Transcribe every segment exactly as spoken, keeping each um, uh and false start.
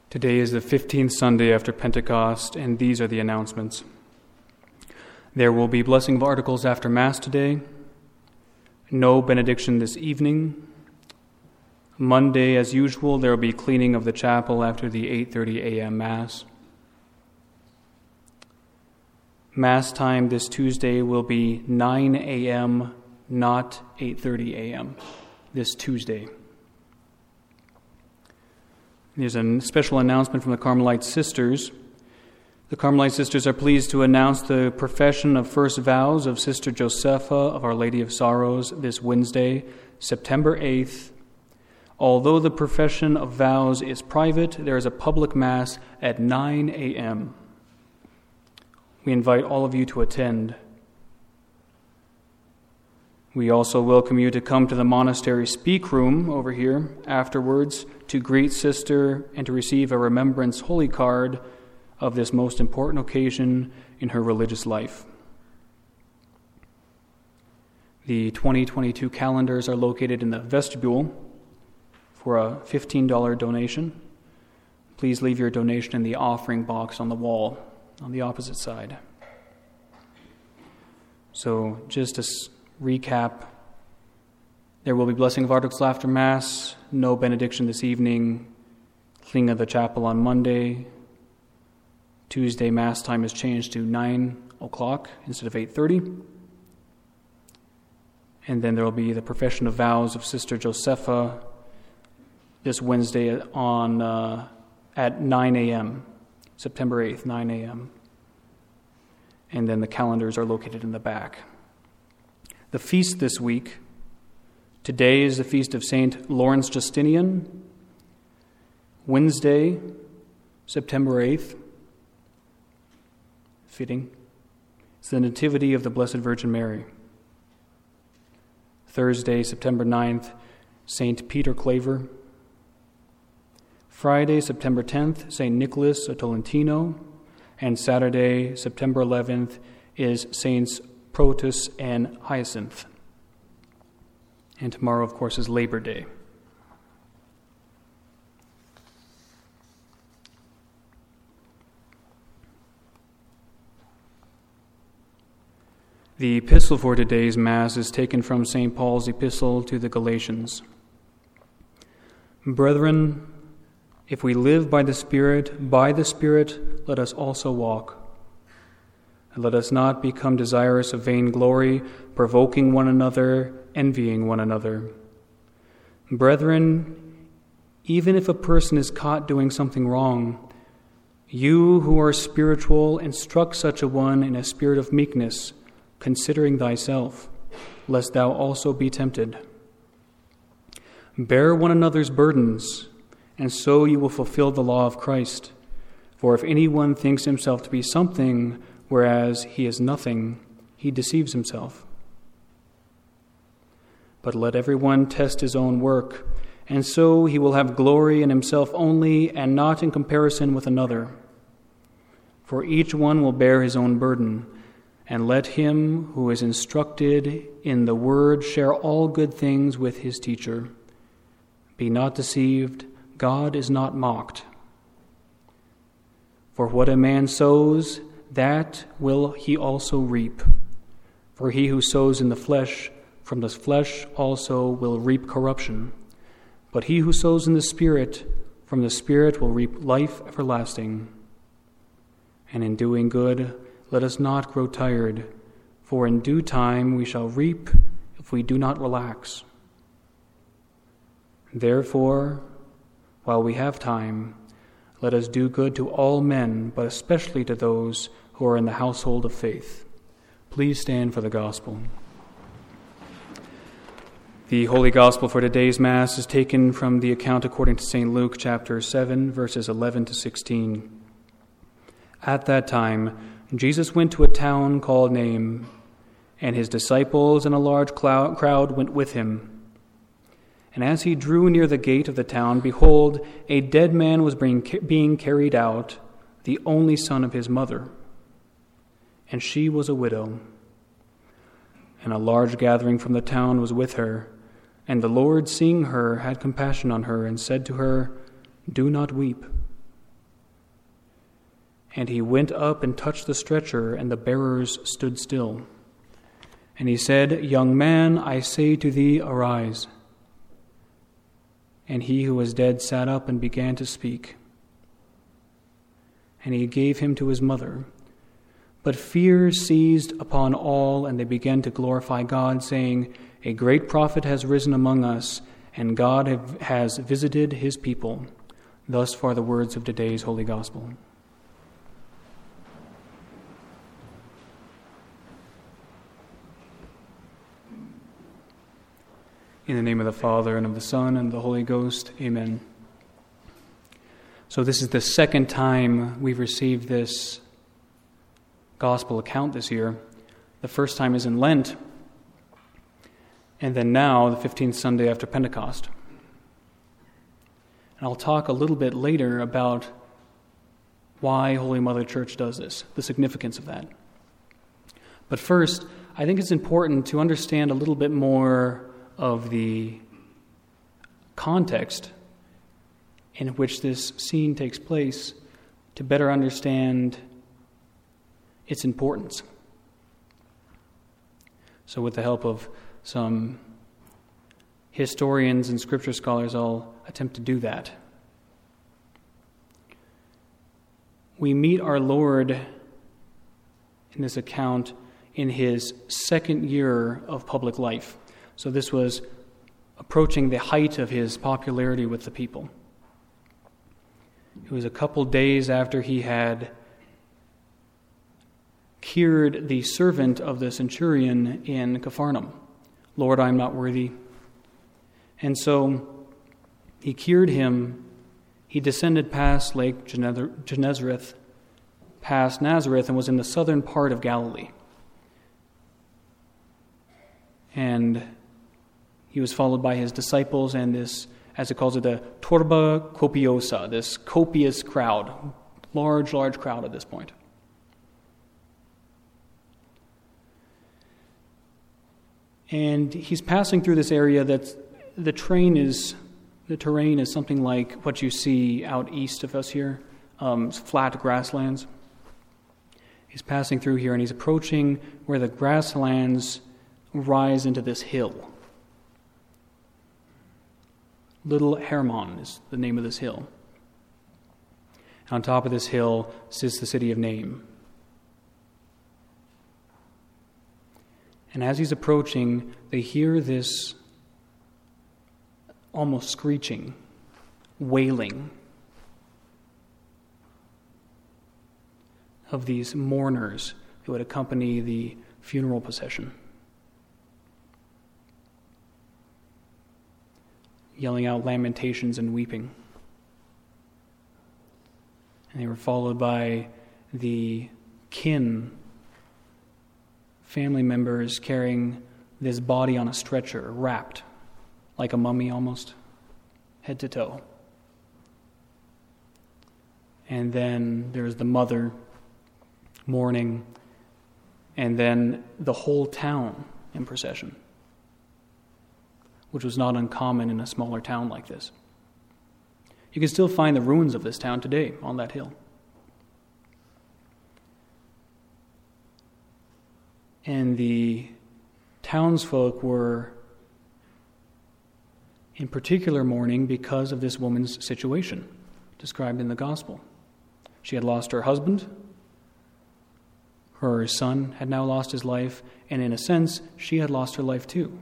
Today is the fifteenth Sunday after Pentecost, and these are the announcements. There will be blessing of articles after Mass today. No benediction this evening. Monday, as usual, there will be cleaning of the chapel after the eight thirty a.m. Mass. Mass time this Tuesday will be nine a.m., not eight thirty a.m. this Tuesday. There's a special announcement from the Carmelite Sisters. The Carmelite Sisters are pleased to announce the profession of first vows of Sister Josepha of Our Lady of Sorrows this Wednesday, September eighth. Although the profession of vows is private, there is a public Mass at nine a.m. We invite all of you to attend. We also welcome you to come to the monastery speak room over here afterwards to greet Sister and to receive a remembrance holy card of this most important occasion in her religious life. The twenty twenty-two calendars are located in the vestibule for a fifteen dollars donation. Please leave your donation in the offering box on the wall on the opposite side. So just to recap, there will be blessing of articles after Mass, no benediction this evening, cleaning of the chapel on Monday. Tuesday Mass time is changed to nine o'clock instead of eight thirty. And then there will be the profession of vows of Sister Josepha this Wednesday on uh, at nine a.m., September eighth, nine a.m. And then the calendars are located in the back. The feast this week, today is the feast of Saint Lawrence Justinian. Wednesday, September eighth, fitting, it's the Nativity of the Blessed Virgin Mary. Thursday, September ninth, Saint Peter Claver. Friday, September tenth, Saint Nicholas of Tolentino. And Saturday, September eleventh, is Saints Protus and Hyacinth. And tomorrow, of course, is Labor Day. The epistle for today's Mass is taken from Saint Paul's epistle to the Galatians. Brethren, if we live by the Spirit, by the Spirit, let us also walk. And let us not become desirous of vainglory, provoking one another, envying one another. Brethren, even if a person is caught doing something wrong, you who are spiritual, instruct such a one in a spirit of meekness, considering thyself, lest thou also be tempted. Bear one another's burdens, and so you will fulfill the law of Christ. For if anyone thinks himself to be something, whereas he is nothing, he deceives himself. But let everyone test his own work, and so he will have glory in himself only, and not in comparison with another. For each one will bear his own burden, and let him who is instructed in the word share all good things with his teacher. Be not deceived, God is not mocked. For what a man sows, that will he also reap. For he who sows in the flesh, from the flesh also will reap corruption. But he who sows in the Spirit, from the Spirit will reap life everlasting. And in doing good, let us not grow tired, for in due time we shall reap if we do not relax. Therefore, while we have time, let us do good to all men, but especially to those who are in the household of faith. Please stand for the Gospel. The Holy Gospel for today's Mass is taken from the account according to Saint Luke, chapter seven, verses eleven to sixteen. At that time, Jesus went to a town called Nain, and his disciples and a large crowd went with him. And as he drew near the gate of the town, behold, a dead man was being carried out, the only son of his mother. And she was a widow. And a large gathering from the town was with her. And the Lord, seeing her, had compassion on her, and said to her, "Do not weep." And he went up and touched the stretcher, and the bearers stood still. And he said, Young man, I say to thee, arise. And he who was dead sat up and began to speak. And he gave him to his mother. But fear seized upon all, and they began to glorify God, saying, A great prophet has risen among us, and God have, has visited his people. Thus far the words of today's Holy Gospel. In the name of the Father, and of the Son, and of the Holy Ghost, amen. So this is the second time we've received this Gospel account this year. The first time is in Lent, and then now, the fifteenth Sunday after Pentecost. And I'll talk a little bit later about why Holy Mother Church does this, the significance of that. But first, I think it's important to understand a little bit more of the context in which this scene takes place to better understand its importance. So with the help of some historians and scripture scholars, I'll attempt to do that. We meet our Lord in this account in his second year of public life. So this was approaching the height of his popularity with the people. It was a couple days after he had cured the servant of the centurion in Capharnaum. Lord, I am not worthy. And so he cured him. He descended past Lake Gennesareth, past Nazareth, and was in the southern part of Galilee. And he was followed by his disciples and this, as it calls it, the turba copiosa, this copious crowd, large, large crowd at this point. And he's passing through this area that the terrain is, the terrain is something like what you see out east of us here, um, flat grasslands. He's passing through here, and he's approaching where the grasslands rise into this hill. Little Hermon is the name of this hill. On top of this hill sits the city of Naim. And as he's approaching, they hear this almost screeching, wailing of these mourners who would accompany the funeral procession, yelling out lamentations and weeping. And they were followed by the kin, family members carrying this body on a stretcher, wrapped like a mummy almost, head to toe. And then there's the mother mourning, and then the whole town in procession, which was not uncommon in a smaller town like this. You can still find the ruins of this town today on that hill. And the townsfolk were in particular mourning because of this woman's situation described in the gospel. She had lost her husband. Her son had now lost his life, and in a sense, she had lost her life too.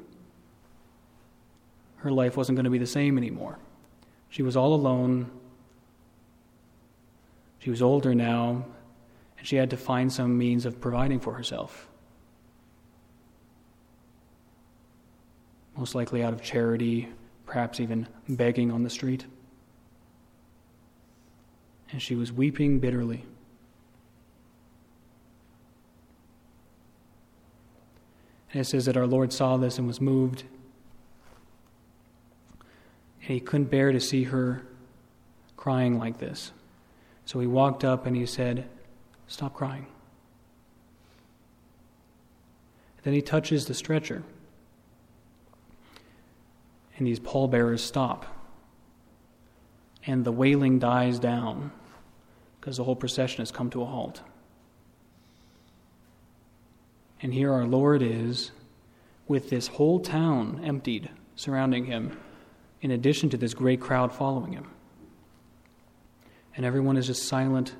Her life wasn't going to be the same anymore. She was all alone. She was older now, and she had to find some means of providing for herself. Most likely out of charity, perhaps even begging on the street. And she was weeping bitterly. And it says that our Lord saw this and was moved. And he couldn't bear to see her crying like this. So he walked up and he said, "Stop crying." Then he touches the stretcher. And these pallbearers stop. And the wailing dies down because the whole procession has come to a halt. And here our Lord is, with this whole town emptied, surrounding him, in addition to this great crowd following him. And everyone is just silent,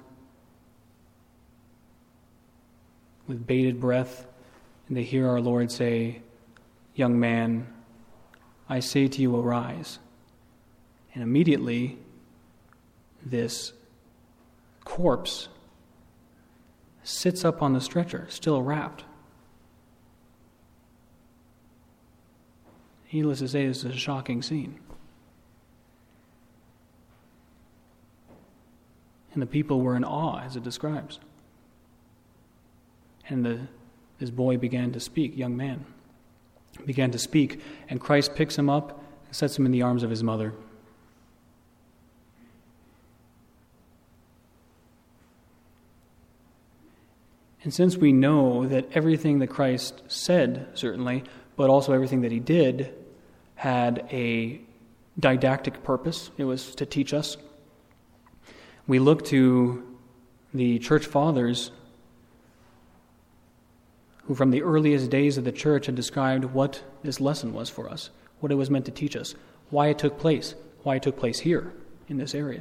with bated breath, and they hear our Lord say, "Young man, I say to you, arise." And immediately, this corpse sits up on the stretcher, still wrapped. Needless to say, this is a shocking scene. And the people were in awe, as it describes. And the, this boy began to speak, young man, began to speak, and Christ picks him up and sets him in the arms of his mother. And since we know that everything that Christ said, certainly, but also everything that he did, had a didactic purpose, it was to teach us, we look to the church fathers who from the earliest days of the church had described what this lesson was for us, what it was meant to teach us, why it took place, why it took place here in this area.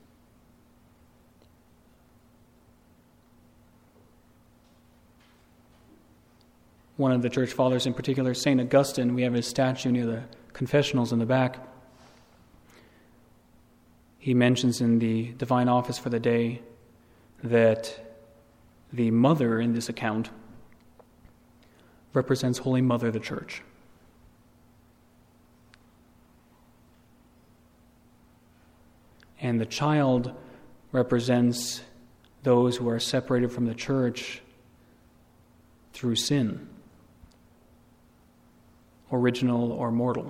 One of the church fathers in particular, Saint Augustine, we have his statue near the confessionals in the back. He mentions in the divine office for the day that the mother in this account represents Holy Mother, the Church. And the child represents those who are separated from the Church through sin, original or mortal.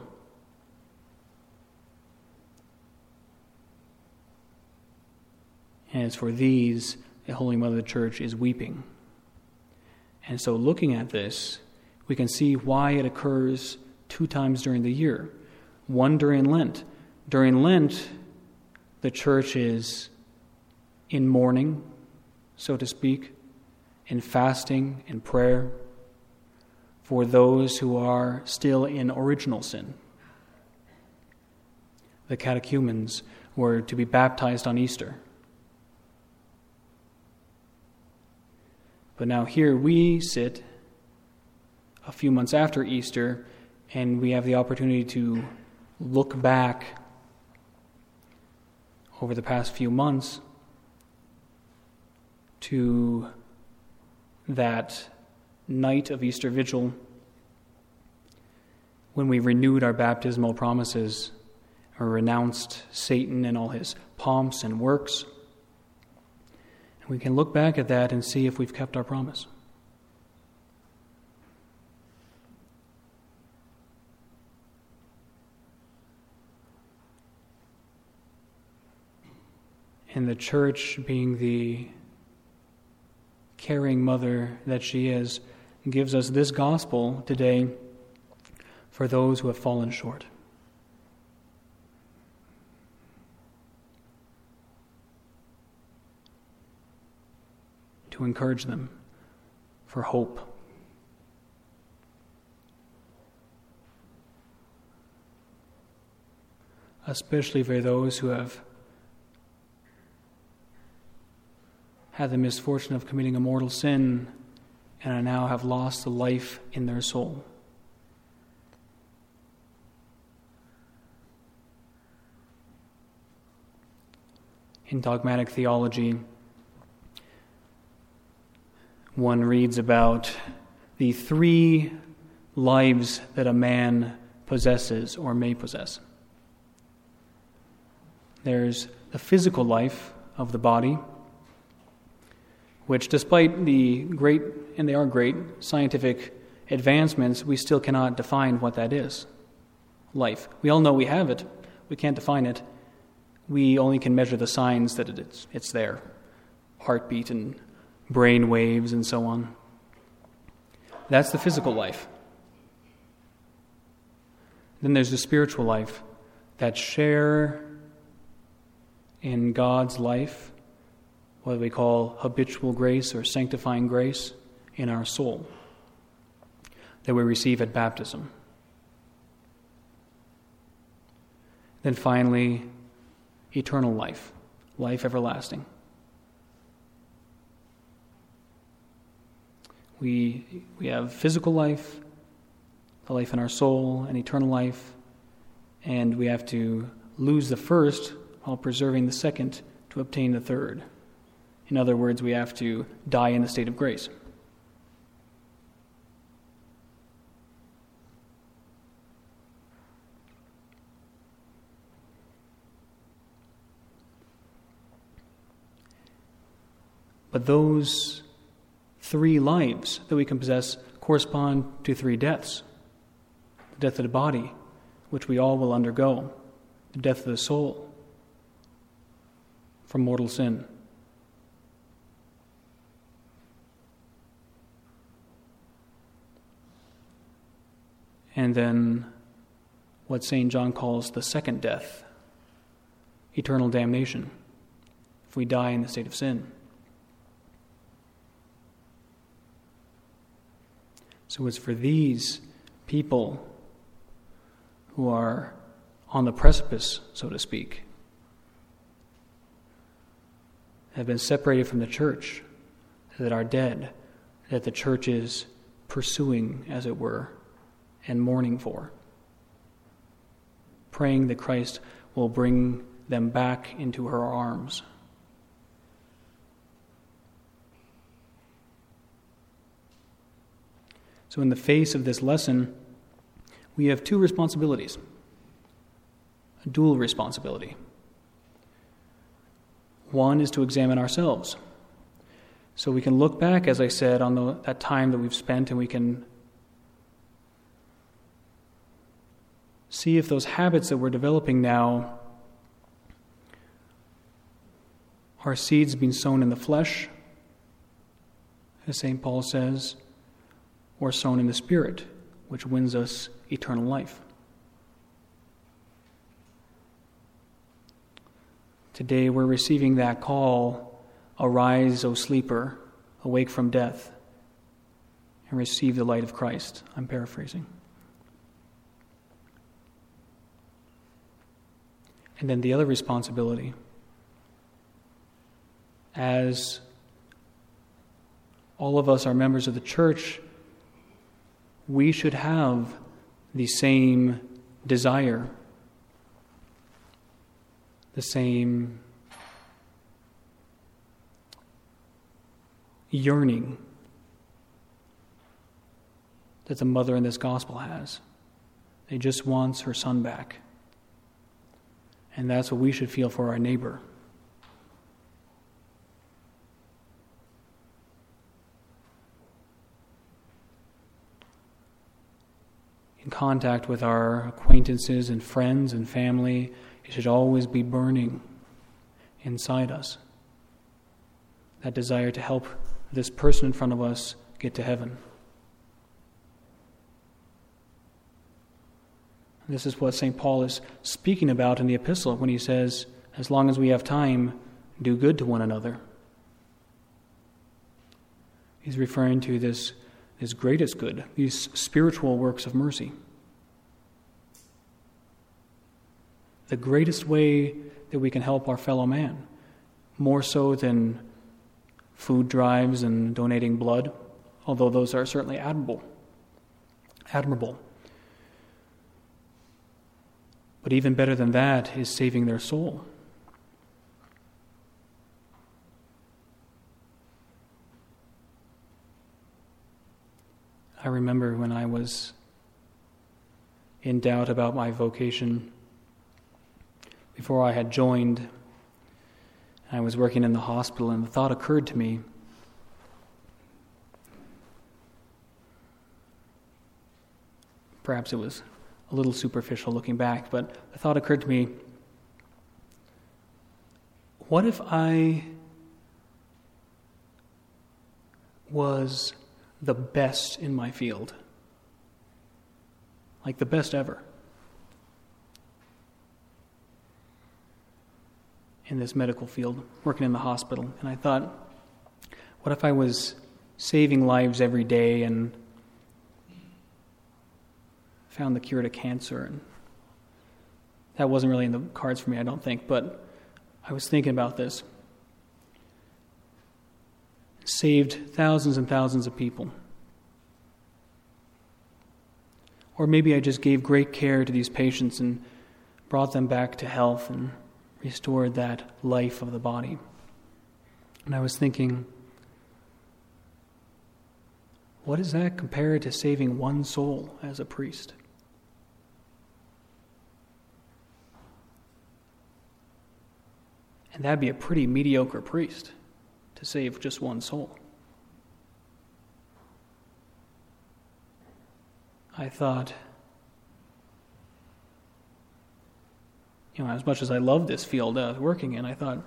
And it's for these the Holy Mother of the Church is weeping. And so looking at this, we can see why it occurs two times during the year. One during Lent. During Lent, the Church is in mourning, so to speak, in fasting and prayer for those who are still in original sin. The catechumens were to be baptized on Easter. But now here we sit a few months after Easter, and we have the opportunity to look back over the past few months to that night of Easter Vigil when we renewed our baptismal promises or renounced Satan and all his pomps and works. And we can look back at that and see if we've kept our promise. And the Church, being the caring mother that she is, gives us this gospel today for those who have fallen short. To encourage them for hope. Especially for those who have had the misfortune of committing a mortal sin and now have lost the life in their soul. In dogmatic theology, one reads about the three lives that a man possesses or may possess. There's the physical life of the body, which despite the great, and they are great, scientific advancements, we still cannot define what that is. Life. We all know we have it. We can't define it. We only can measure the signs that it's, it's there. Heartbeat and brain waves and so on. That's the physical life. Then there's the spiritual life, that share in God's life what we call habitual grace or sanctifying grace in our soul that we receive at baptism. Then finally, eternal life, life everlasting. We, we have physical life, the life in our soul, and eternal life, and we have to lose the first while preserving the second to obtain the third. In other words, we have to die in the state of grace. But those three lives that we can possess correspond to three deaths. The death of the body, which we all will undergo. The death of the soul from mortal sin. And then what Saint John calls the second death, eternal damnation, if we die in the state of sin. So it's for these people who are on the precipice, so to speak, have been separated from the church, that are dead, that the church is pursuing, as it were, and mourning for, praying that Christ will bring them back into her arms. So in the face of this lesson, we have two responsibilities, a dual responsibility. One is to examine ourselves. So we can look back, as I said, on the, that time that we've spent, and we can see if those habits that we're developing now are seeds being sown in the flesh, as Saint Paul says, or sown in the Spirit, which wins us eternal life. Today we're receiving that call, arise, O sleeper, awake from death, and receive the light of Christ. I'm paraphrasing. And then the other responsibility, as all of us are members of the church, we should have the same desire, the same yearning that the mother in this gospel has. She just wants her son back. And that's what we should feel for our neighbor. In contact with our acquaintances and friends and family, it should always be burning inside us. That desire to help this person in front of us get to heaven. This is what Saint Paul is speaking about in the epistle when he says, as long as we have time, do good to one another. He's referring to this, this greatest good, these spiritual works of mercy. The greatest way that we can help our fellow man, more so than food drives and donating blood, although those are certainly admirable. Admirable. But even better than that is saving their soul. I remember when I was in doubt about my vocation, before I had joined, I was working in the hospital, and the thought occurred to me, perhaps it was a little superficial looking back, but the thought occurred to me, what if I was the best in my field? Like the best ever. in this medical field, working in the hospital. And I thought, what if I was saving lives every day and found the cure to cancer? And that wasn't really in the cards for me, I don't think, but I was thinking about this. Saved thousands and thousands of people. Or maybe I just gave great care to these patients and brought them back to health and restored that life of the body. And I was thinking, what does that compare to saving one soul as a priest? And that'd be a pretty mediocre priest to save just one soul. I thought, you know, as much as I love this field I was working in, I thought,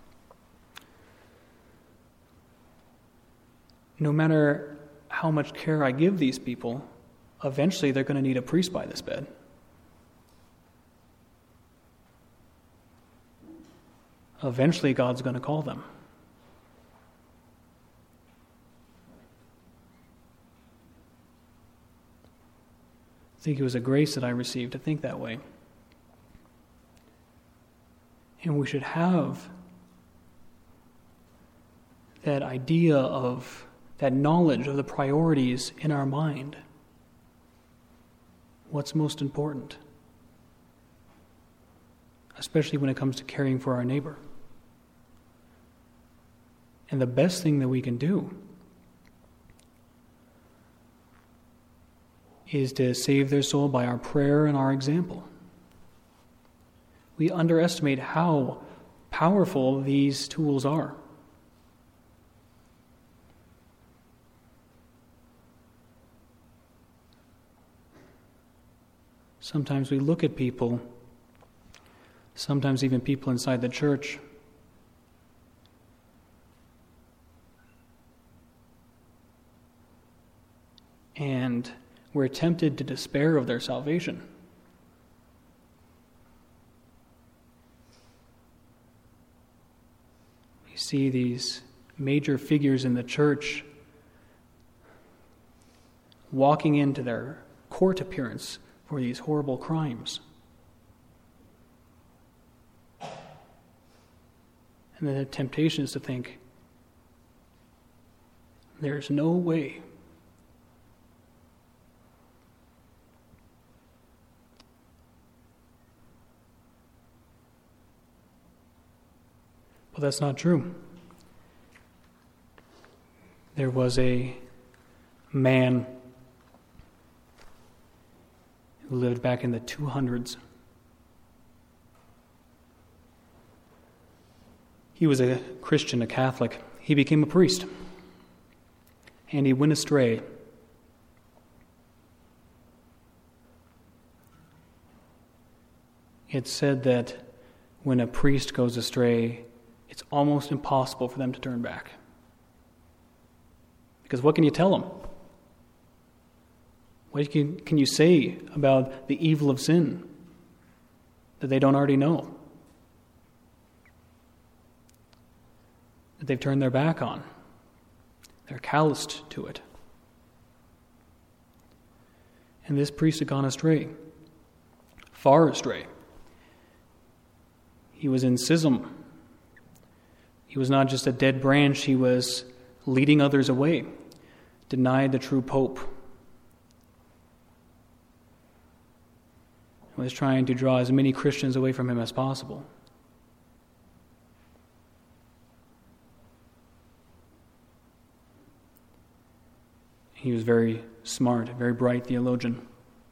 no matter how much care I give these people, eventually they're going to need a priest by this bed. Eventually God's going to call them. I think it was a grace that I received to think that way. And we should have that idea of, that knowledge of the priorities in our mind. What's most important? Especially when it comes to caring for our neighbor. And the best thing that we can do is to save their soul by our prayer and our example. We underestimate how powerful these tools are. Sometimes we look at people, sometimes even people inside the church, and we're tempted to despair of their salvation. We see these major figures in the church walking into their court appearance for these horrible crimes. And the temptation is to think, there's no way. Well, that's not true. There was a man who lived back in the two hundreds. He was a Christian, a Catholic. He became a priest. And he went astray. It's said that when a priest goes astray, it's almost impossible for them to turn back. Because what can you tell them? What can, can you say about the evil of sin that they don't already know? That they've turned their back on. They're calloused to it. And this priest had gone astray. Far astray. He was in schism. He was not just a dead branch, he was leading others away, denied the true pope. He was trying to draw as many Christians away from him as possible. He was very smart, very bright theologian.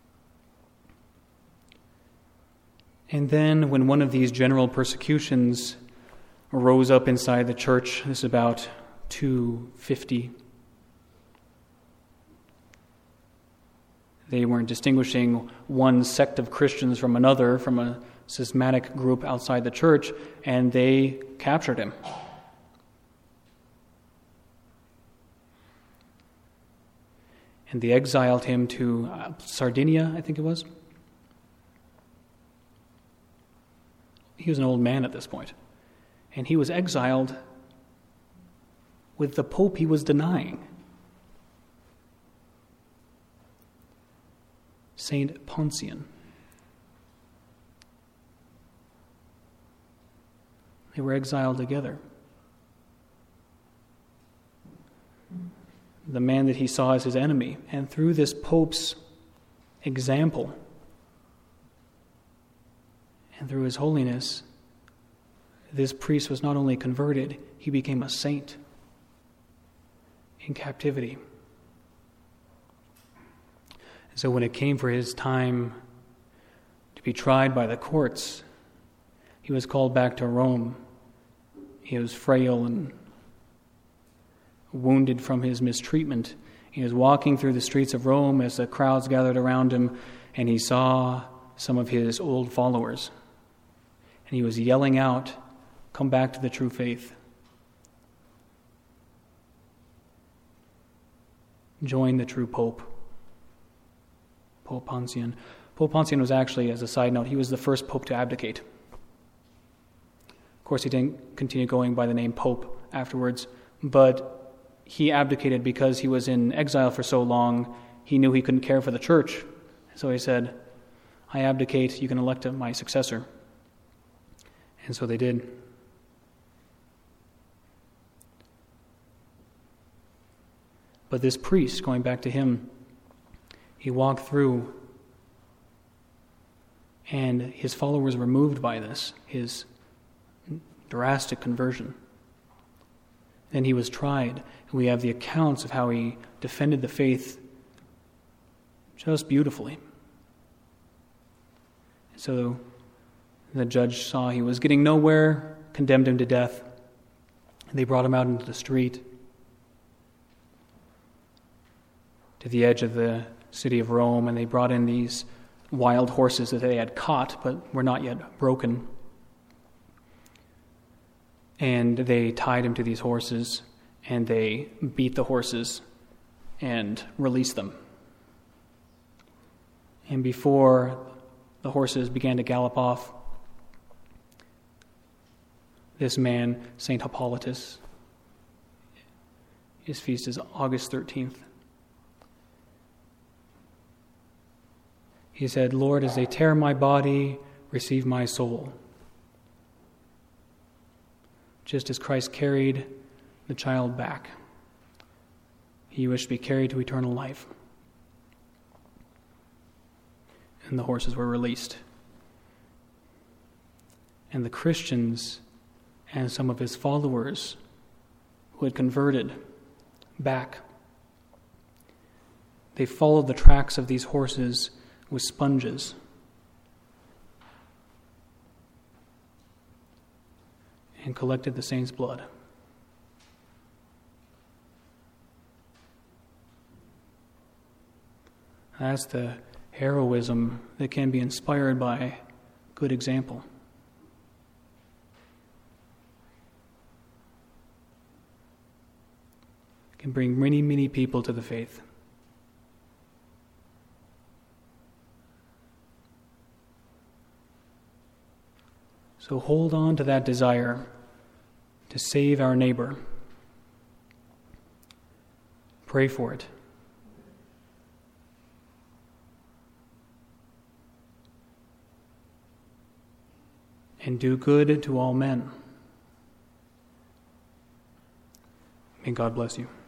And then when one of these general persecutions rose up inside the church, this is about two fifty. They weren't distinguishing one sect of Christians from another, from a schismatic group outside the church, and they captured him. And they exiled him to uh, Sardinia, I think it was. He was an old man at this point. and he was exiled with the Pope he was denying. Saint Pontian. They were exiled together. The man that he saw as his enemy, and through this Pope's example and through his holiness, this priest was not only converted, he became a saint in captivity. And so when it came for his time to be tried by the courts, he was called back to Rome. He was frail and wounded from his mistreatment. He was walking through the streets of Rome as the crowds gathered around him, and he saw some of his old followers. And he was yelling out, "Come back to the true faith. Join the true Pope." Pope Pontian. Pope Pontian was actually, as a side note, he was the first pope to abdicate. Of course, he didn't continue going by the name Pope afterwards, but he abdicated because he was in exile for so long, he knew he couldn't care for the church. So he said, "I abdicate, you can elect my successor." And so they did. But this priest, going back to him, he walked through, and his followers were moved by this, his drastic conversion. Then he was tried, and we have the accounts of how he defended the faith just beautifully. So the judge saw he was getting nowhere, condemned him to death, and they brought him out into the street, to the edge of the city of Rome, and they brought in these wild horses that they had caught but were not yet broken. And they tied him to these horses, and they beat the horses and released them. And before the horses began to gallop off, this man, Saint Hippolytus, his feast is August thirteenth. He said, "Lord, as they tear my body, receive my soul." Just as Christ carried the child back, he wished to be carried to eternal life. And the horses were released. And the Christians and some of his followers who had converted back, they followed the tracks of these horses with sponges. And collected the saint's blood. That's the heroism that can be inspired by good example. It can bring many, many people to the faith. So hold on to that desire to save our neighbor. Pray for it. And do good to all men. May God bless you.